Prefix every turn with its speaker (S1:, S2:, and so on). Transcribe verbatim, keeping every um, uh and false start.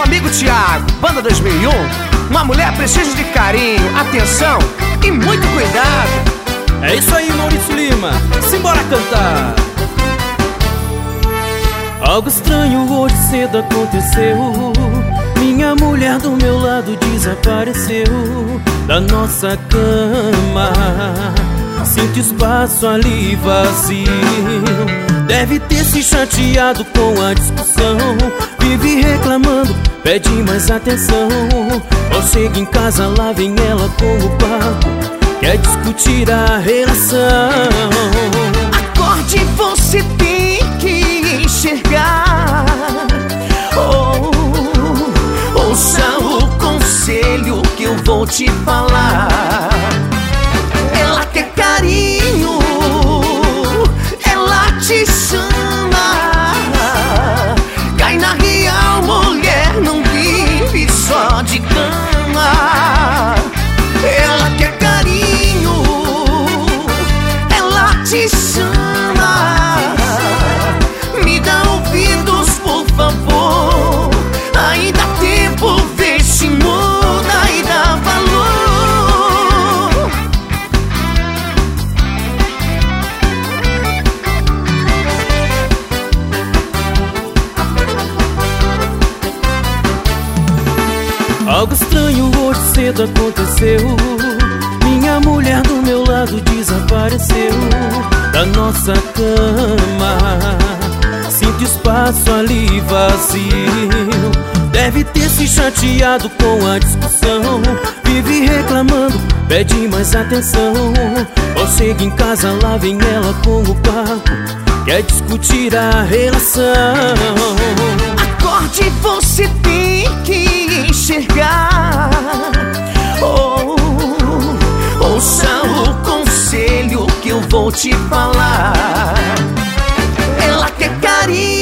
S1: meu amigo Thiago, Banda dois mil e um. Uma mulher precisa de carinho, atenção e muito cuidado.
S2: É isso aí, Maurício Lima, simbora cantar. Algo estranho hoje cedo aconteceu. Minha mulher do meu lado desapareceu da nossa cama. Sinto espaço ali vazio. Deve ter se chateado com a discussão. Vive reclamando, pede mais atenção. Ao chega em casa, lá vem ela com o papo. Quer discutir a relação.
S1: Acorde, você tem que enxergar. Oh, ouça o conselho que eu vou te falar. Ela quer carinho, ela te chama. Cai na real, mulher, não vive só de cama. Ela quer carinho, ela te chama. Me dá ouvidos, por favor. Ainda há tempo, vê se muda e dá valor.
S2: Algo estranho hoje cedo aconteceu. Minha mulher do meu lado desapareceu da nossa cama. Sinto espaço ali vazio. Deve ter se chateado com a discussão. Vive reclamando, pede mais atenção. Ao chega em casa, lá vem ela com o papo. Quer discutir a relação.
S1: Acorde, você tem que enxergar. Oh, ouça o conselho que eu vou te falar. Ela quer carinho,